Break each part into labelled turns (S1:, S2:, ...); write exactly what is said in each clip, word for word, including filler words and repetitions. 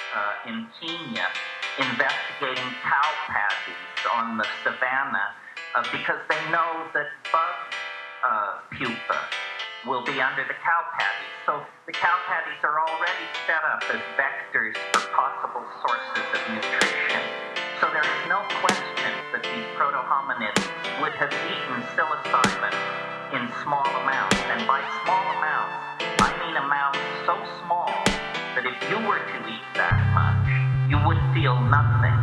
S1: uh, in Kenya investigating cow patties on the savannah uh, because they know that bug uh, pupa will be under the cow patties. So the cow patties are already set up as vectors for possible sources of nutrition. So there is no question that these proto-hominids would have eaten psilocybin in small amounts. And by small amounts, I mean amounts so small that if you were to eat that much, you would feel nothing.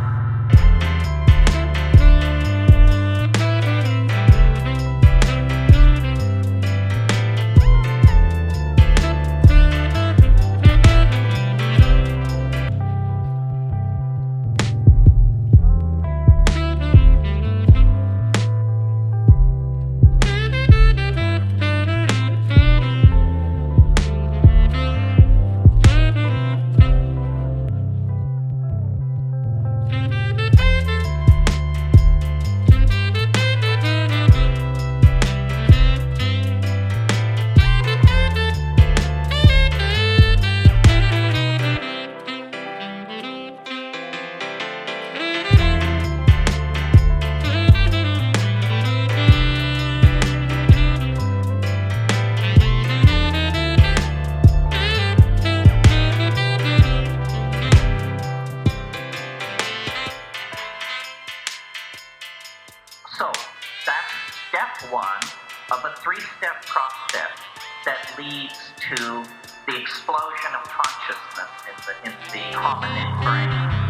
S1: So that's step one of a three-step process that leads to the explosion of consciousness in the, in the hominid brain.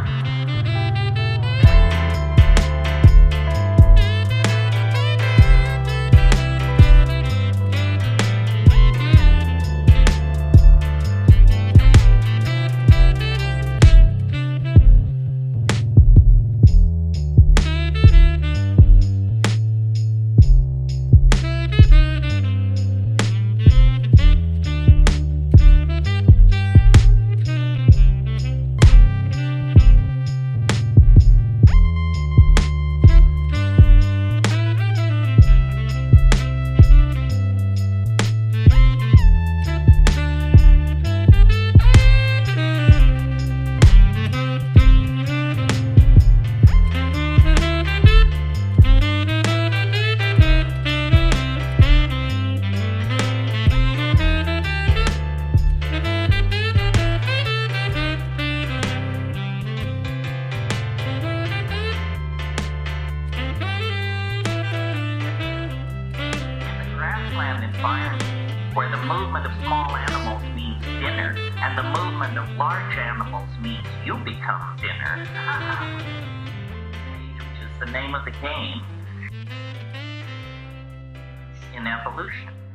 S1: Environment where the movement of small animals means dinner and the movement of large animals means you become dinner, which is the name of the game in evolution.